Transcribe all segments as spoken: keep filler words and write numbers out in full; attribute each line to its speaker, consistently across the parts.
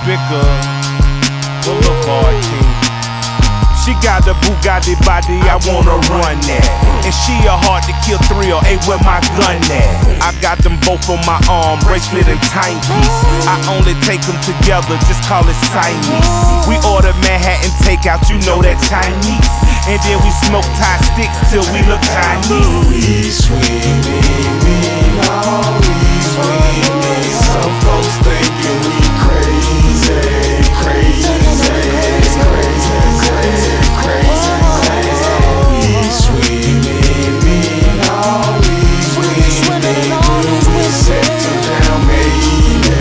Speaker 1: Tribeca Boulevard King. She got the Bugatti body, I wanna run that. And she a hard to kill thrill, ayy, where my gun at? I got them both on my arm, bracelet and timepiece. I only take them together, just call it Siamese. We order Manhattan takeout, you know that Chinese. And then we smoke Thai sticks till we look Chinese.
Speaker 2: We swimming, we always winning. Some folks thinking we crazy, crazy, crazy, crazy, crazy, crazy. We swimming, we always winning. We settle down, maybe,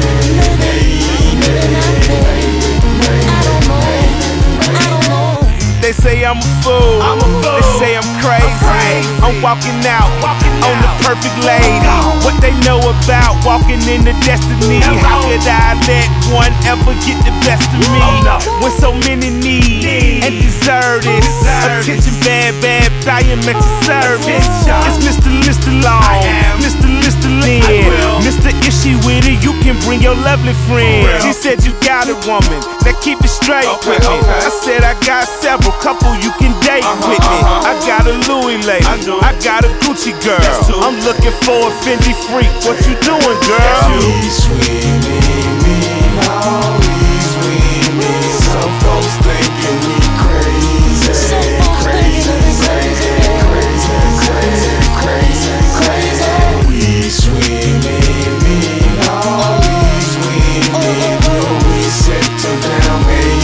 Speaker 1: They say I'm a fool, I'm a fool. They say I'm crazy. I'm, crazy. I'm walking out walking on out. The perfect lady. What they know about walking into destiny? Hello. How could I let one ever get the best of me? Oh, no. When so many need, need. and deserve this attention, bad, bad, I am at your service. It's Mister Mister Long, Mister Mister Lynn, Mister Ishy with it. You can bring your lovely friend. She said you got a woman that keep it straight okay, with me. Okay. I said I got several. Couple you can date uh-huh, with me. Uh-huh. I got a Louis lady, I, I got a Gucci girl. I'm looking for a Fendi freak. What you doing, girl?
Speaker 2: We swimming, we always winning. Some folks thinking we crazy, crazy, crazy, crazy, crazy, crazy, crazy. We swimming, we always winning. Will we settle down, maybe?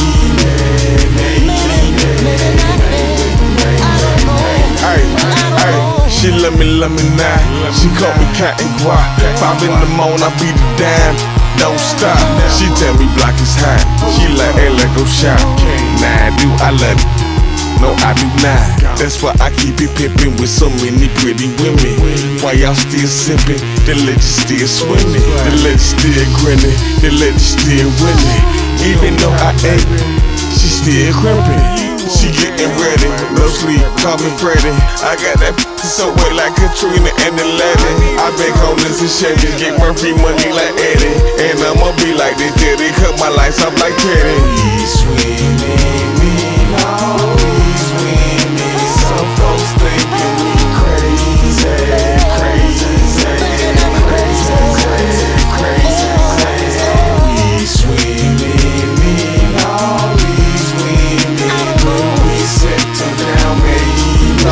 Speaker 3: She love me, love me now. She call me cat and guap. Five in the morning, I beat the dime. Don't stop. She tell me block is hot. She like, hey, let go shop. Nah, I do, I love it. No, I do not. That's why I keep it pimpin' with so many pretty women. Why y'all still sippin'? The legend still swimming. The legend still grinning. The legend still winning. Even though I ain't, she still crimpin'. She getting ready, no sleep, call me Freddy. I got that so wet like Katrina and the lady. I beg homeless and Chevy, get Murphy money like Eddie. And I'ma be like this till they cut my lights off like Teddy.
Speaker 2: We swimming, we always winning. Some folks thinking we crazy, crazy, crazy, crazy, crazy, crazy, crazy. We swimming, we always winning. Settle down, maybe.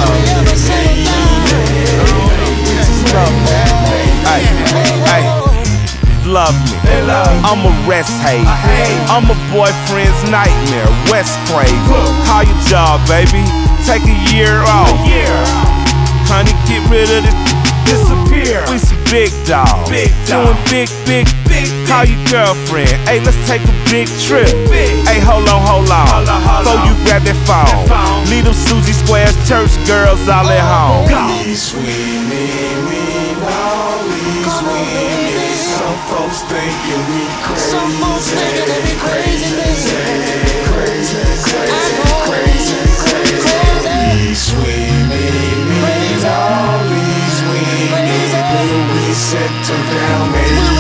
Speaker 1: Hey, hey, love me. I'm a rest haven. I'm a boyfriend's nightmare. West crazy. Call your job, baby. Take a year off. Honey, get rid of this. Disappear. We some big dogs. Big doing big, big, big. Call your girlfriend. Hey, let's take a big trip. Hey, hold on, hold on. Hold on, hold Before on. You grab that phone. that phone. Leave them Susie Squares church girls all at home.
Speaker 2: We swimming, we always winning. Some folks thinking we crazy. Some folks thinking that we crazy, crazy, crazy, crazy, crazy, crazy. We swimming, we always winning. Will we settle down, maybe?